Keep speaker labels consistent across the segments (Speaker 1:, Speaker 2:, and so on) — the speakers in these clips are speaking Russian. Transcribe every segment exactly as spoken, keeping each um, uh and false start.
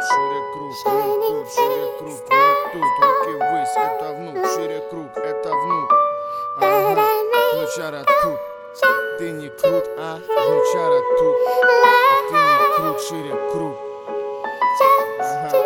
Speaker 1: шире круг, внук тут, шире круг, внук тут, руки ввысь, это внук, шире круг, это внук. Ага, внучара тут, ты не крут, а внучара тут, а ты не крут, шире круг. Ага.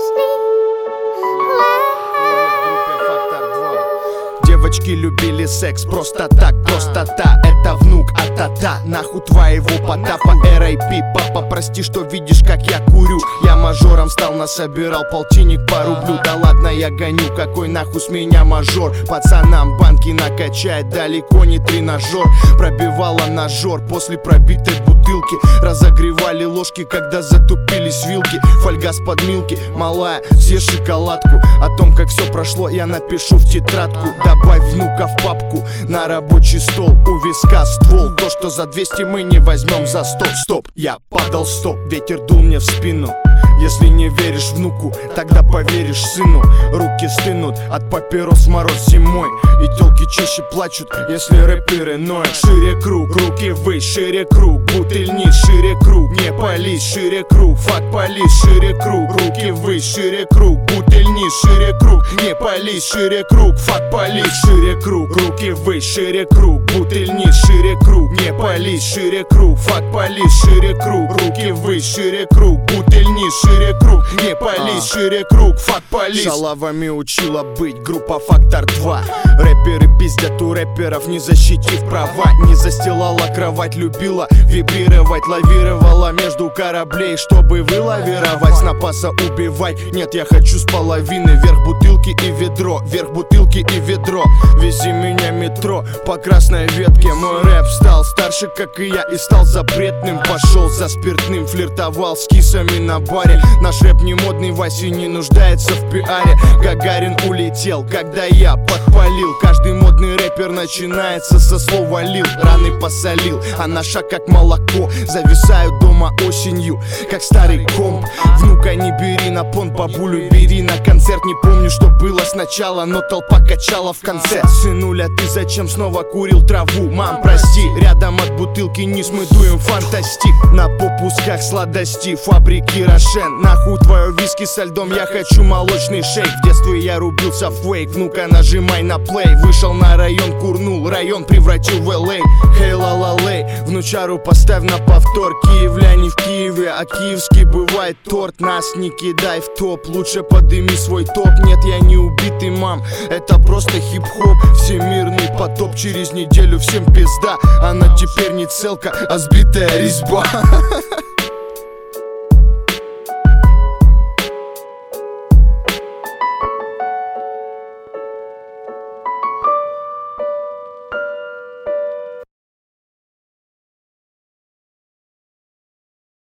Speaker 1: Девочки любили секс просто так, простота. Это внук от ата, нахуй твоего Потапа. эр ай пи, папа, прости, что видишь, как я курю. Я мажором стал, насобирал полтинник по рублю. Да ладно, я гоню, какой нахуй с меня мажор. Пацанам банки накачает, далеко не тренажер. Пробивала ножор после пробитой бутылки. Разогревали ложки, когда затупились вилки. Фольга с подмилки, малая, съешь шоколадку. О том, как все прошло, я напишу в тетрадку. Добавь внука в папку, на рабочий стол, у виска ствол. То, что за двести мы не возьмем за сто. Стоп, я падал, стоп, ветер дул мне в спину. Если не веришь внуку, тогда поверишь сыну. Руки стынут от папирос, мороз зимой. И телки чаще плачут, если рэперы ноют. Шире круг, руки ввысь, шире круг, бутыль низ, шире круг, не пались, шире круг, фак полис, шире круг, руки ввысь, шире круг, бутыль низ, шире круг, не пались, шире круг, фак полис, шире круг, руки ввысь, шире круг, бутыль низ, шире круг, не пались, шире круг, фак полис, шире круг, руки ввысь, шире круг, бутыль низ, шире круг, не пались, шире круг, фак полис. Шалавами учила быть группа Фактор два. Рэперы пиздят у рэперов, не защитив права. Не застилала кровать, любила вибрировать. Лавировала между кораблей, чтобы вылавировать. С напаса убивать, нет, я хочу с половины. Вверх бутылки и ведро, вверх бутылки и ведро. Вези меня метро по красной ветке. Мой рэп стал старше, как и я, и стал запретным. Пошел за спиртным, флиртовал с кисами на баре. Наш рэп не модный, Вася не нуждается в пиаре. Гагарин улетел, когда я подпалил. Каждый модный рэпер начинается со слова лил. Раны посолил, а на шаг как молоко. Зависаю дома осенью, как старый комп. Внука не бери на понт, бабулю бери на концерт. Не помню, что было сначала, но толпа качала в конце. Сынуля, ты зачем снова курил траву? Мам, прости, рядом от бутылки низ мы дуем фантастик. На попусках сладости, фабрики Рошен. Нахуй твое виски со льдом, я хочу молочный шейк. В детстве я рубился в фейк, внука нажимай на плей. Вышел на район, курнул, район превратил в эл эй. Хей ла-ла-лей, внучару поставь на повтор. Киевляне в Киеве, а киевский бывает торт. Нас не кидай в топ, лучше подыми свой топ. Нет, я не убитый, мам, это просто хип-хоп. Всемирный потоп, через неделю всем пизда. Она теперь не целка, а сбитая резьба.